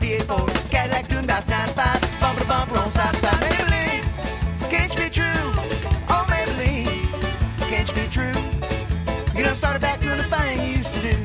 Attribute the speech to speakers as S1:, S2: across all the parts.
S1: V8 Cadillac doing about 95, bumper to bumper on side to side. Maybelline, can't you be true? Oh, Maybelline, can't you be true? You done started back doing the thing you used to do.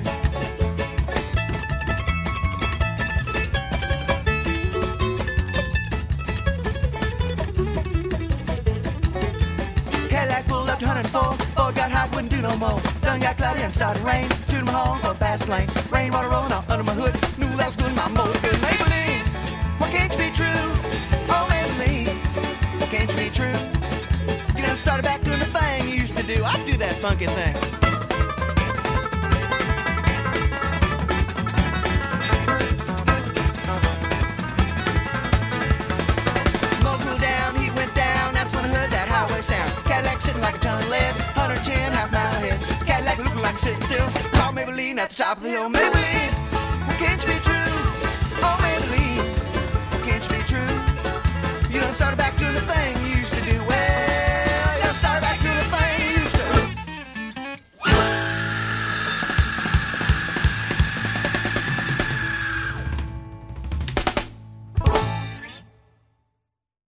S1: Cadillac pulled up to 104. Boy got hot, wouldn't do no more. Done got cloudy and started rain. To my home for a fast lane. Rainwater rolling out under my hood. Knew that was doing my motor good. Maybelline, why can't you be true? Oh, Maybelline, can't you be true? You done started back doing the thing you used to do. I'd do that funky thing. Sound. Cadillac sitting like a ton of lead, 110 half mile ahead. Cadillac looking like sitting still. Call Maybelline at the top of the hill. Maybelline, can't you be true?